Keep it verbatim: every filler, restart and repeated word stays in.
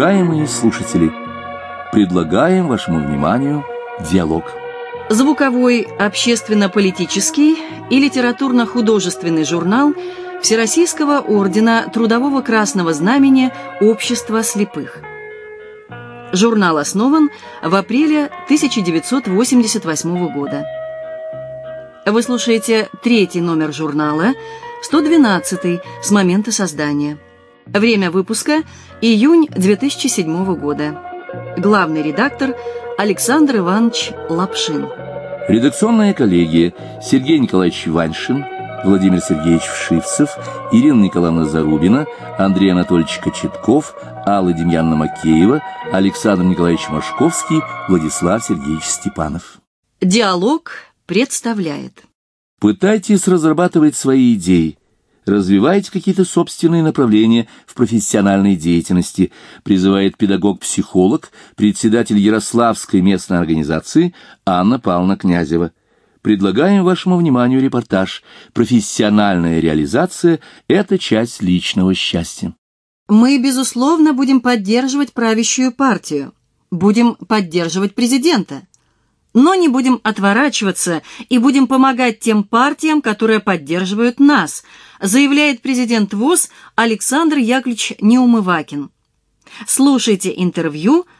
Уважаемые слушатели, предлагаем вашему вниманию диалог. Звуковой, общественно-политический и литературно-художественный журнал Всероссийского ордена Трудового Красного Знамени Общества слепых. Журнал основан в апреле тысяча девятьсот восемьдесят восьмого года. Вы слушаете третий номер журнала, сто двенадцатый с момента создания. Время выпуска – июнь две тысячи седьмого года. Главный редактор Александр Иванович Лапшин. Редакционная коллегия: Сергей Николаевич Ваньшин, Владимир Сергеевич Вшивцев, Ирина Николаевна Зарубина, Андрей Анатольевич Кочетков, Алла Демьяновна Макеева, Александр Николаевич Машковский, Владислав Сергеевич Степанов. Диалог представляет. Пытайтесь разрабатывать свои идеи. Развивайте какие-то собственные направления в профессиональной деятельности, призывает педагог-психолог, председатель Ярославской местной организации Анна Павловна Князева. Предлагаем вашему вниманию репортаж «Профессиональная реализация – это часть личного счастья». Мы, безусловно, будем поддерживать правящую партию, будем поддерживать президента, но не будем отворачиваться и будем помогать тем партиям, которые поддерживают нас, заявляет президент ВОС Александр Яковлевич Неумывакин. Слушайте интервью